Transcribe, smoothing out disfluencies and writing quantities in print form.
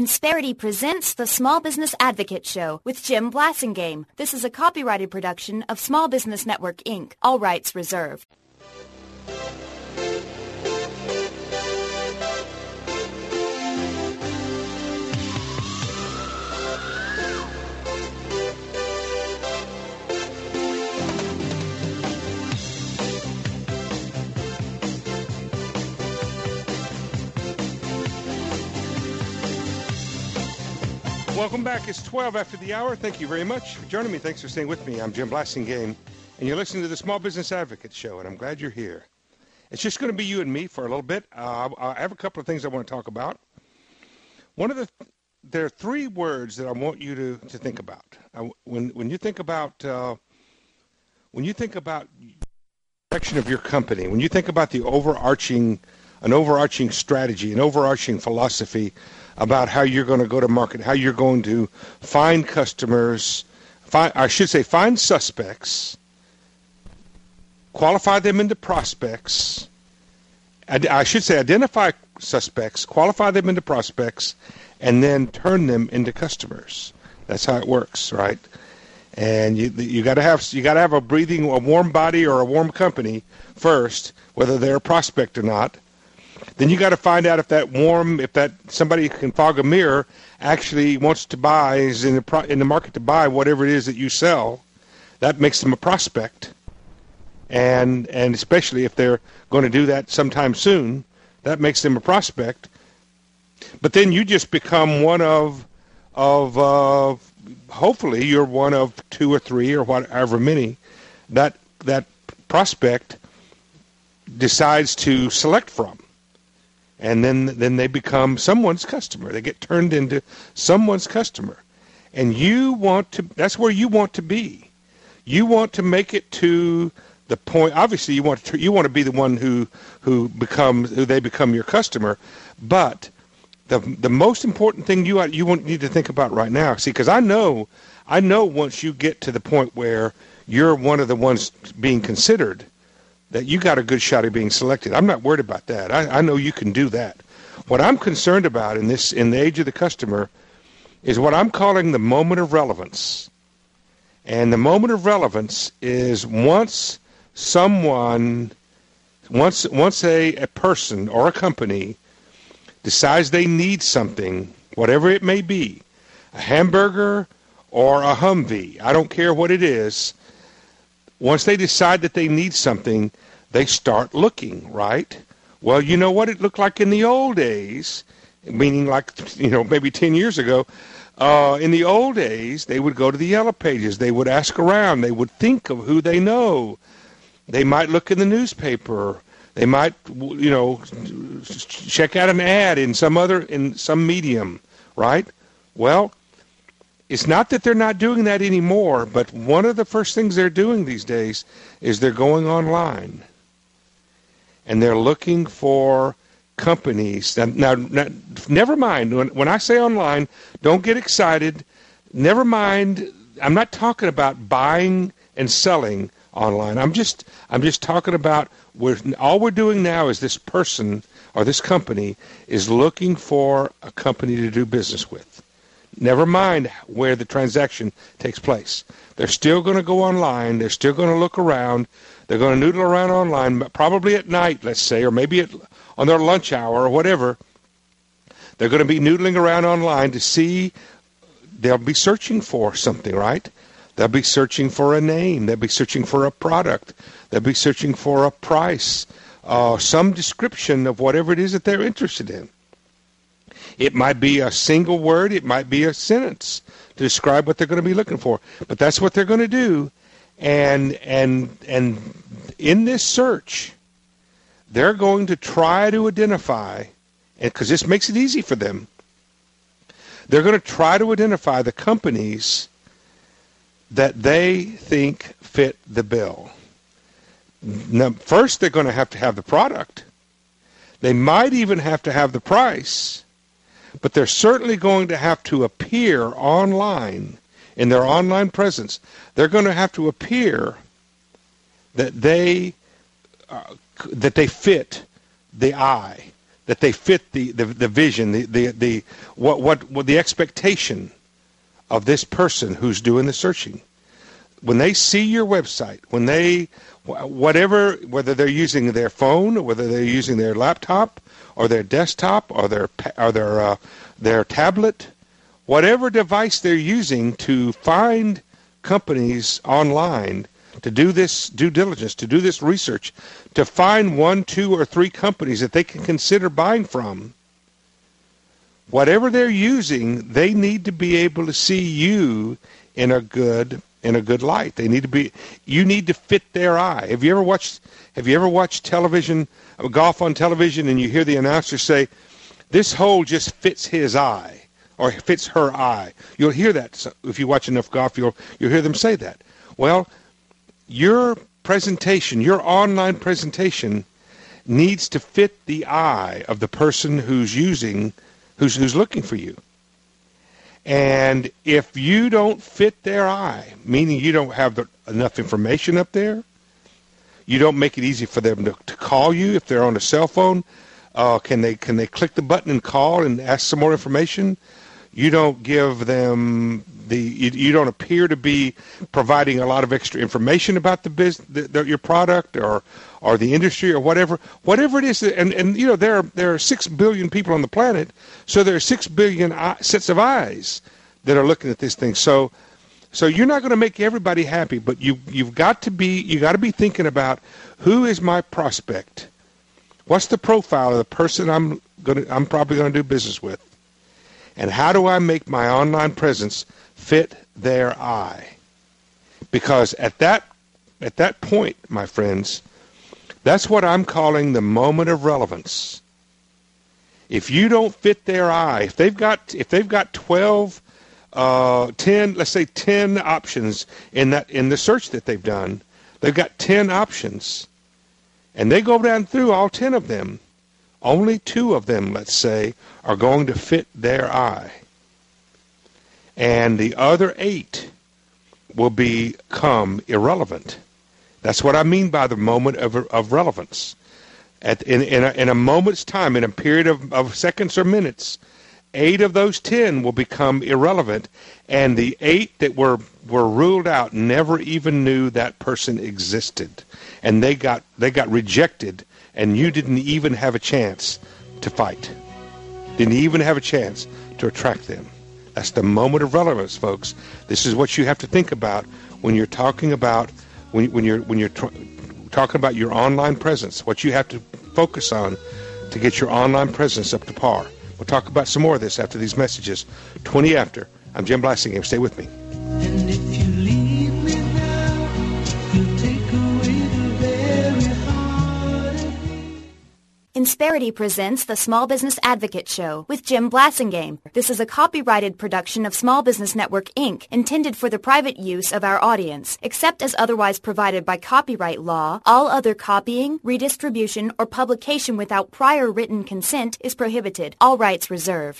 Insperity presents the Small Business Advocate Show with Jim Blasingame. This is a copyrighted production of Small Business Network, Inc. All rights reserved. Welcome back. It's 12 after the hour. Thank you very much for joining me. Thanks for staying with me. I'm Jim Blasingame, and you're listening to the Small Business Advocate Show, and I'm glad you're here. It's just going to be you and me for a little bit. I have a couple of things I want to talk about. There are three words that I want you to think about. When you think about the direction of your company, when you think about an overarching strategy, an overarching philosophy about how you're going to go to market, how you're going to find customers, find suspects, qualify them into prospects. Identify suspects, qualify them into prospects, and then turn them into customers. That's how it works, right? And you got to have a warm body or a warm company first, whether they're a prospect or not. Then you got to find out if that somebody who can fog a mirror actually wants to buy, is in the market to buy whatever it is that you sell. That makes them a prospect, and especially if they're going to do that sometime soon, that makes them a prospect. But then you just become one of hopefully you're one of two or three or however many that prospect decides to select from. And then they become someone's customer. They get turned into someone's customer. And that's where you want to be. You want to make it to the point. Obviously, you want to be the one who they become your customer. But the most important thing you need to think about right now, because I know once you get to the point where you're one of the ones being considered, that you got a good shot at being selected. I'm not worried about that. I know you can do that. What I'm concerned about in the age of the customer is what I'm calling the moment of relevance. And the moment of relevance is once a person or a company decides they need something, whatever it may be, a hamburger or a Humvee, I don't care what it is. Once they decide that they need something, they start looking, right? Well, you know what it looked like in the old days, meaning maybe 10 years ago. In the old days, they would go to the Yellow Pages. They would ask around. They would think of who they know. They might look in the newspaper. They might, check out an ad in some medium, right? Well, it's not that they're not doing that anymore, but one of the first things they're doing these days is they're going online. And they're looking for companies. Now never mind. When I say online, don't get excited. Never mind. I'm not talking about buying and selling online. I'm just talking about all we're doing now is this person or this company is looking for a company to do business with. Never mind where the transaction takes place. They're still going to go online. They're still going to look around. They're going to noodle around online, probably at night, let's say, or maybe on their lunch hour or whatever. They're going to be noodling around online to see. They'll be searching for something, right? They'll be searching for a name. They'll be searching for a product. They'll be searching for a price, some description of whatever it is that they're interested in. It might be a single word. It might be a sentence to describe what they're going to be looking for. But that's what they're going to do. And in this search, they're going to try to identify, because this makes it easy for them, they're going to try to identify the companies that they think fit the bill. Now, first, they're going to have the product. They might even have to have the price. But they're certainly going to have to appear online in their online presence. They're going to have to appear that they fit the eye, that they fit the vision, what the expectation of this person who's doing the searching. When they see your website, when they, whether they're using their phone, or whether they're using their laptop, or their desktop, or their tablet, whatever device they're using to find companies online, to do this due diligence, to do this research, to find 1, 2, or 3 companies that they can consider buying from, whatever they're using, they need to be able to see you in a good light. You need to fit their eye. Have you ever watched television, golf on television, and you hear the announcer say, "This hole just fits his eye," or fits her eye? You'll hear that if you watch enough golf. You'll hear them say that. Well, your presentation, your online presentation, needs to fit the eye of the person who's looking for you. And if you don't fit their eye, meaning you don't have enough information up there, you don't make it easy for them to call you if they're on a cell phone. Can they click the button and call and ask some more information? You don't give them you don't appear to be providing a lot of extra information about the business, your product, or the industry, or whatever it is. And you know, there are 6 billion people on the planet, so there are 6 billion sets of eyes that are looking at this thing. So you're not going to make everybody happy, but you've got to be thinking about, who is my prospect? What's the profile of the person I'm probably going to do business with? And how do I make my online presence fit their eye? Because at that point, my friends, that's what I'm calling the moment of relevance. If you don't fit their eye, if they've got 12, 10, let's say 10 options in the search that they've done, they've got 10 options, and they go down through all 10 of them, only 2 of them, let's say, are going to fit their eye. And the other 8 will become irrelevant. That's what I mean by the moment of relevance. In a moment's time, in a period of seconds or minutes, 8 of those 10 will become irrelevant, and the 8 that were ruled out never even knew that person existed, and they got rejected, and you didn't even have a chance to fight. Didn't even have a chance to attract them. That's the moment of relevance, folks. This is what you have to think about when you're talking about talking about your online presence. What you have to focus on to get your online presence up to par. We'll talk about some more of this after these messages. 20 after. I'm Jim Blasingame. Stay with me. And if you leave me now, you'll take away the very heart of me. Insperity presents the Small Business Advocate Show with Jim Blasingame. This is a copyrighted production of Small Business Network, Inc., intended for the private use of our audience. Except as otherwise provided by copyright law, all other copying, redistribution, or publication without prior written consent is prohibited. All rights reserved.